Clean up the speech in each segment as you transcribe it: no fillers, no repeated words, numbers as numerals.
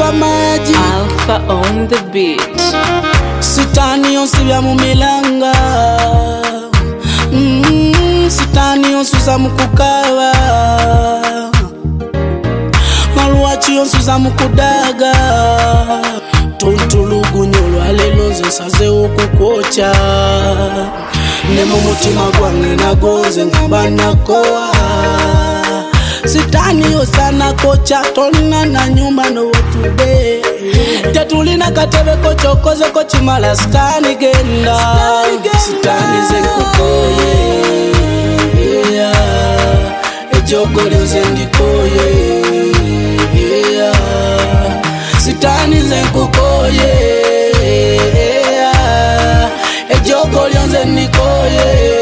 Alpha on the beat. Sitani onsibya mu milanga, sitani onsuza mu kukaba, malwachi onsuza mu kudaga, tontulugunyo lwalelo nze nsaze okukwocha, ne mu mutima gwange nagonze ngamba nakowa. Sitani osana kocha tolina na nyumba no today. Tetulina katebe ko chokoze ko chimala sitani genda. Sitani zenkukoye, ejogole zendikoye. Sitani zenkukoye, ejogole zendikoye.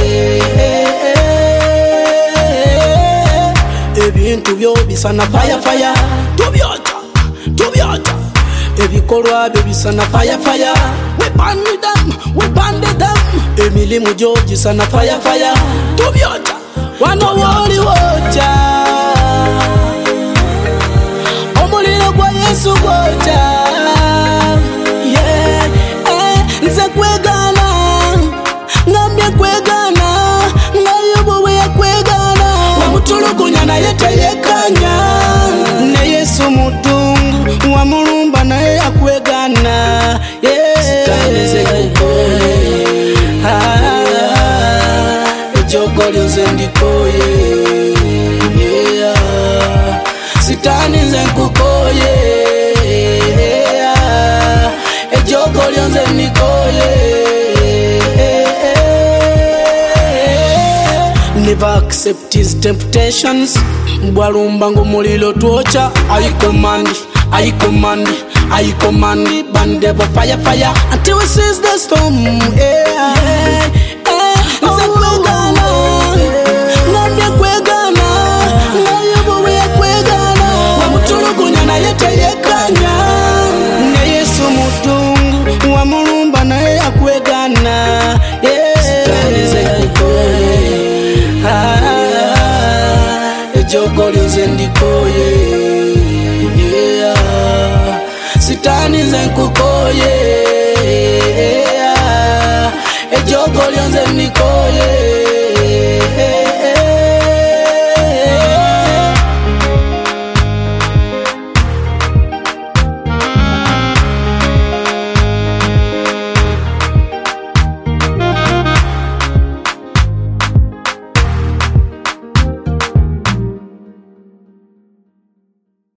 Ebintu byo bisana fire fire, tubyota ebikolwa byo bisana fire fire, we burn them emilimu gyo gisana fire fire, tubyota wano woli wocha omuliro gwa Yesu gwocha, yeah, nze kwegana ngambye kwegana ngayobowe yakwegana wamutulugunya naye teyekanya ne Yesu mutungu wamulumba naye yakwegana, sitanize kukoye ejogoli nze ndikoye, sitanize kukoye ejogoli nze ndikoye. Never accept his temptations. Mbwalumba ngomulilo tuocha. I command. Burn devil fire fire until we seize the storm. Nze kwegana, ngambye kwegana, ngayobowe yakwegana, wamutulugunya naye teyekanya ne Yesu mutungu wamulumba naye yakwegana, ejogoli nze ndikoye, sitani nze nkukoye.